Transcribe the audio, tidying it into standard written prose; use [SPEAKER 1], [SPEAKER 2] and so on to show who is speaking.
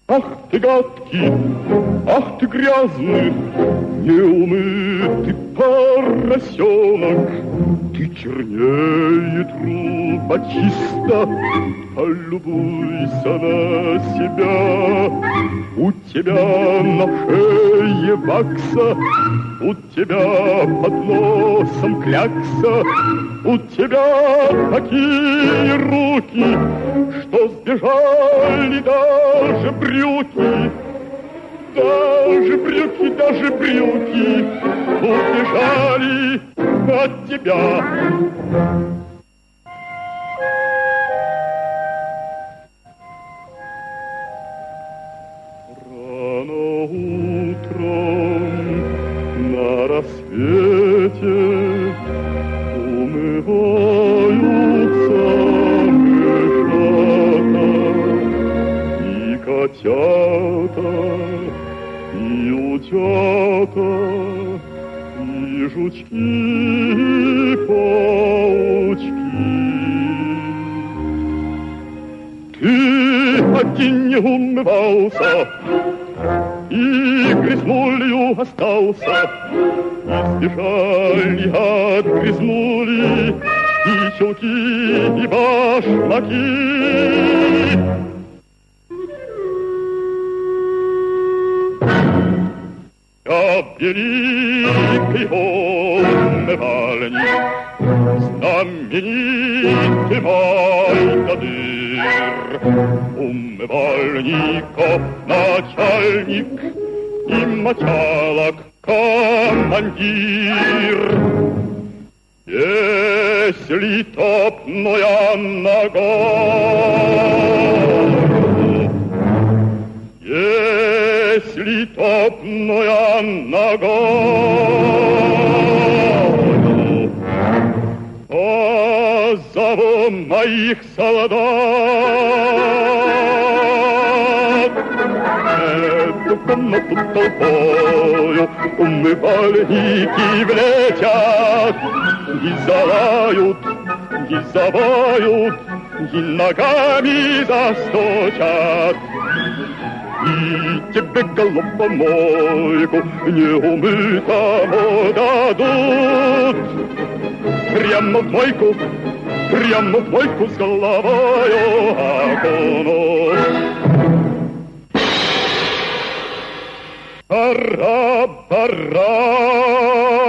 [SPEAKER 1] Ах ты гадкий, ах ты грязный, неумытый поросенок. Ты чернее трубочиста, полюбуйся на себя. У тебя на шее вакса, у тебя под носом клякса, у тебя такие руки, что сбежали даже брюки. Даже брюки, даже брюки убежали от тебя. Рано утром на рассвете умываются мышата и котята, и утята, и жучки, и паучки. Ты один не умывался, и грязнулью остался, и сбежали от грязнули и чулки, и башмаки. Я великий умывальник, знаменитый Майдадыр, умывальников начальник и мочалок командир. Если топнула нога, если топнула ногою, позову моих солдат. Эту комнату толпою умывальники влетят, и залают, и завоют, и ногами застучат. И тебе головомойку неумытому дадут. Прямо в мойку с головою окунут. Пора, пора.